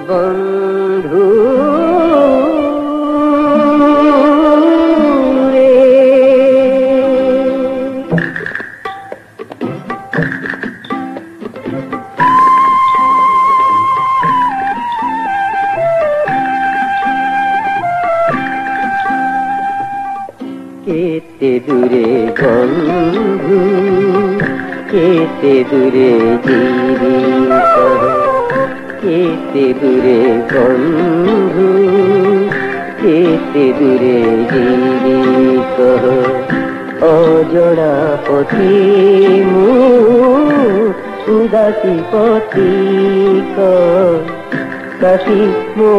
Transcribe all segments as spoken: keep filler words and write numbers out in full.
বন্ধু কেতে দূরে বন্ধু কেতে দূরে জীবি কেতে দূরে বন্ধু কেতে দূরে জীবি কহ অজনা পথি মু উদাসী পথি কাশি মো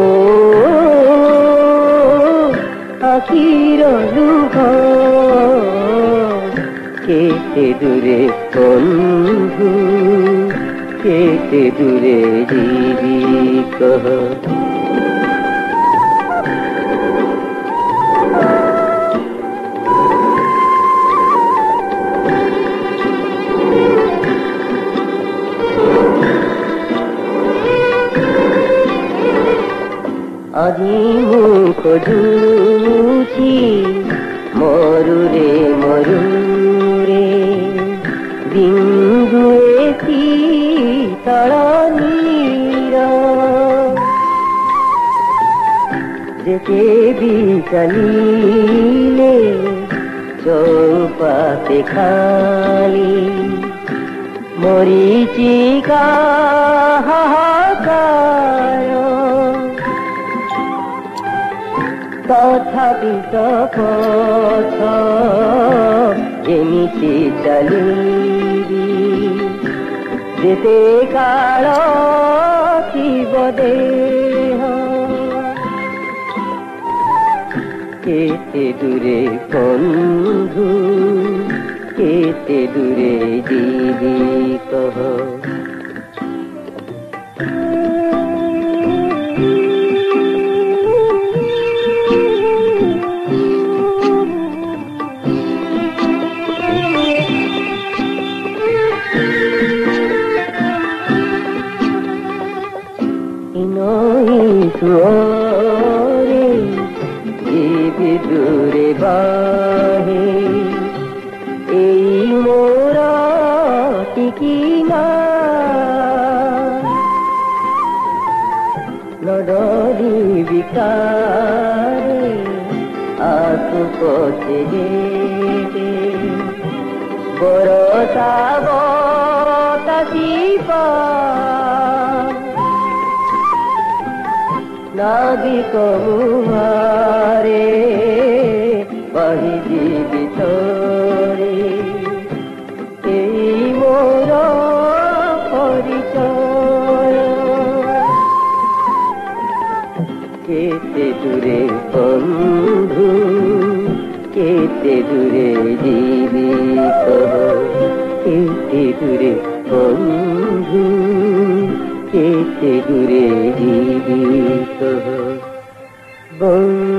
আখির লুহ কেতে দূরে বন্ধু কেতে দূরে জীবি কহ আজি মু খোঁজুছি মরুরে মরুরে বিন্দুয়ে শীতল নীর যেতে বিকালিলে চৌপাতে খালি মরিচিকা হাহাকার তথাপি পথ যেমিতি চালিবি যেতে কাল থিব দেহ কেতে দূরে বন্ধু কেতে দূরে জীবি কহ সুরে জীবি দূরে বাহে এই মোরা টিকিনা নডরি বিকারে আসু পথে যেতে বরসা বতাসি পা নাবিক মুহারে বহি জীবিত রে এই মোর পরিচয় কেতে দূরে বন্ধু কেতে দূরে জীবি কহ কেতে দূরে বন্ধু কেতে দূরে জীবি কহ বন্ধু।